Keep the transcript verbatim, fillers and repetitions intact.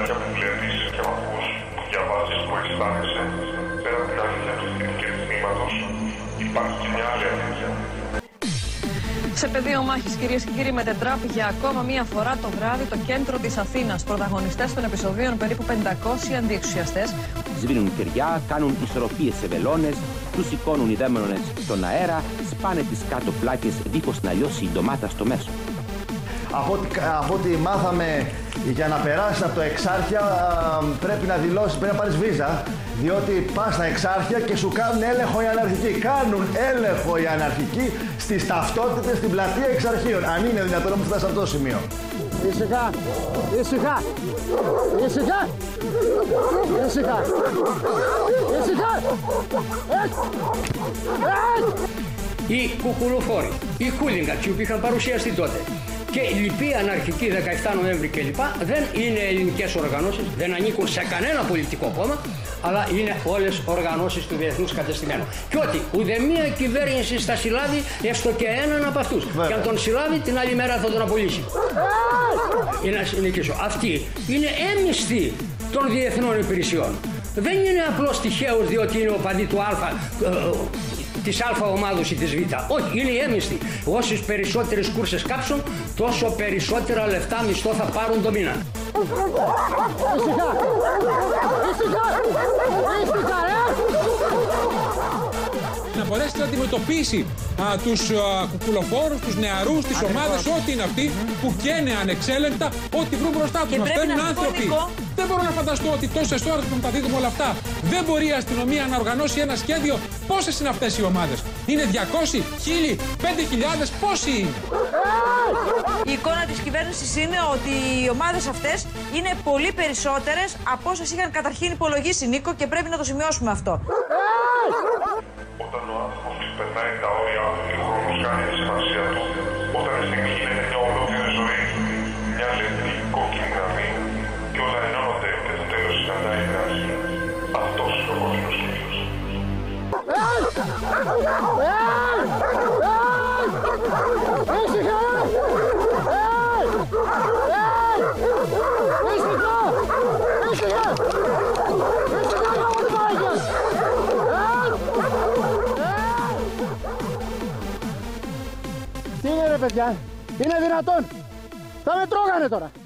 βιντεάκια που βλέπεις και με ακούς, που διαβάζεις, που αισθάνεσαι, πέρα από την αλήθεια του και του θύματος, υπάρχει και μια άλλη αλήθεια. Σε πεδίο μάχης, κυρίες και κύριοι, μετετράπη για ακόμα μία φορά το βράδυ το κέντρο της Αθήνας. Πρωταγωνιστές των επεισοδίων περίπου πεντακόσιοι αντιεξουσιαστές. Σβήνουν κεριά, κάνουν ισορροπίες σε βελόνες, τους σηκώνουν οι δαίμονες στον αέρα, σπάνε τις κάτω πλάκες δίχως να λιώσει η ντομάτα στο μέσο. Από ό,τι, από ό,τι μάθαμε, για να περάσεις από το Εξάρχεια πρέπει να δηλώσεις, πρέπει να πάρεις βίζα, διότι πας στα Εξάρχεια και σου κάνουν έλεγχο οι αναρχικοί. Κάνουν έλεγχο οι αναρχικοί στις ταυτότητες στην πλατεία Εξαρχείων. Αν είναι δυνατόν να μου φτάσει σε αυτό το σημείο. Ήσυχα, ήσυχα, ήσυχα, ήσυχα, ήσυχα, οι κουκουλοφόροι, οι χούλιγκατς που είχαν παρουσιαστεί τότε και οι λοιποί αναρχικοί δεκαεφτά Νοέμβρη κλπ. Δεν είναι ελληνικές οργανώσεις, δεν ανήκουν σε κανένα πολιτικό κόμμα, αλλά είναι όλες οργανώσεις του διεθνούς κατεστημένου. Και ότι ουδέμια κυβέρνηση θα συλλάβει έστω και έναν από αυτούς. Βέβαια. Και αν τον συλλάβει, την άλλη μέρα θα τον απολύσει. Είναι να συνεχίσω. Αυτοί είναι έμιστοι των διεθνών υπηρεσιών. Δεν είναι απλώς τυχαίος διότι είναι ο παδί του Α, της Α ομάδος ή της Β. Όχι, είναι οι έμιστοι. Όσες περισσότερες κούρσες κάψουν, τόσο περισσότερα λεφτά μισθό θα πάρουν το μήνα. Ήσυχα! Ήσυχα! Ήσυχα, να μπορέσει να αντιμετωπίσει α, τους α, κουκουλοφόρους, τους νεαρούς, τις ομάδες, ό,τι είναι αυτοί που καίνε ανεξέλεγκτα, ό,τι βρουν μπροστά τους. Μας παίρνουν άνθρωποι. Νικό. Δεν μπορώ να φανταστώ ότι τόσες ώρες που τα δίδουμε όλα αυτά δεν μπορεί η αστυνομία να οργανώσει ένα σχέδιο. Πόσες είναι αυτές οι ομάδες? Είναι διακόσιοι, χίλιοι, πέντε χιλιάδες, πόσοι είναι? Η εικόνα της κυβέρνησης είναι ότι οι ομάδες αυτές είναι πολύ περισσότερες από όσες είχαν καταρχήν υπολογίσει, Νίκο, και πρέπει να το σημειώσουμε αυτό. Όταν ο άνθρωπος περνάει τα όρια και ο χρόνος κάνει τη σημασία του, όταν η στιγμή γίνεται μια ολόκληρη ζωή, μια λεπτή κόκκινη γραμμή και όλα ενώνονται και το τέλος συναντάει η δράση. Αυτός είναι ο κόκκινος κύκλος. Τι είναι ρε παιδιά, είναι δυνατόν? Θα με τρώγανε τώρα.